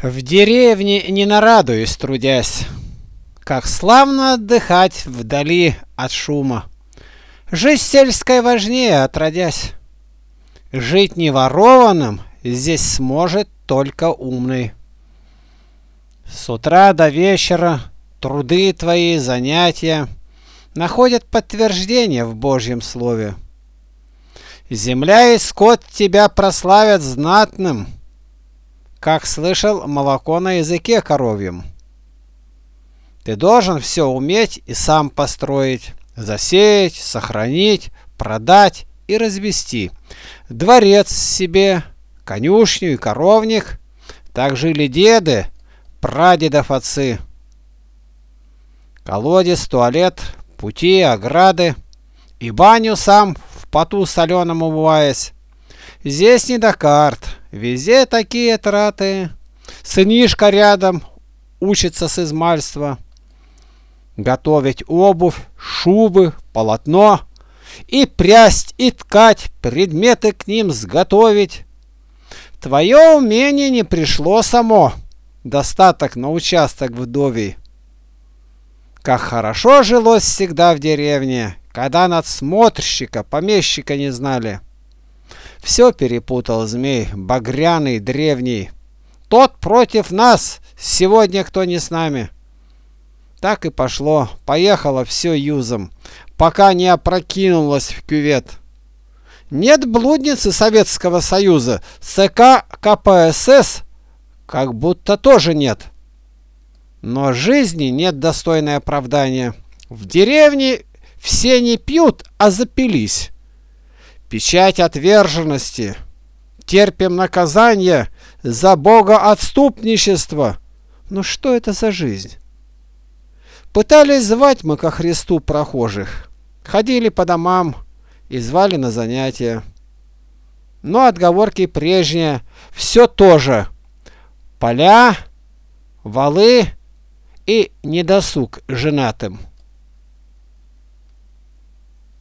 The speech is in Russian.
В деревне не нарадуюсь, трудясь, как славно отдыхать вдали от шума. Жизнь сельская важнее, отродясь. Жить не ворованным здесь сможет только умный. С утра до вечера труды твои, занятия находят подтверждение в Божьем слове. Земля и скот тебя прославят знатным, как слышал, молоко на языке коровьем. Ты должен все уметь и сам построить, засеять, сохранить, продать и развести. Дворец себе, конюшню и коровник. Так жили деды, прадедов отцы. Колодец, туалет, пути, ограды. И баню сам в поту соленом умываясь. Здесь не до карт, везде такие траты. Сынишка рядом учится с измальства. Готовить обувь, шубы, полотно. И прясть, и ткать, предметы к ним сготовить. Твое умение не пришло само, достаток на участок вдовий. Как хорошо жилось всегда в деревне, когда надсмотрщика, помещика не знали. Все перепутал змей, багряный, древний. Тот против нас, сегодня кто не с нами. Так и пошло, поехало все юзом, пока не опрокинулось в кювет. Нет блудницы Советского Союза, ЦК КПСС как будто тоже нет. Но жизни нет достойной оправдания. В деревне все не пьют, а запились. Печать отверженности. Терпим наказание за богоотступничество. Ну что это за жизнь? Пытались звать мы ко Христу прохожих. Ходили по домам и звали на занятия. Но отговорки прежние. Все то же. Поля, валы и недосуг женатым.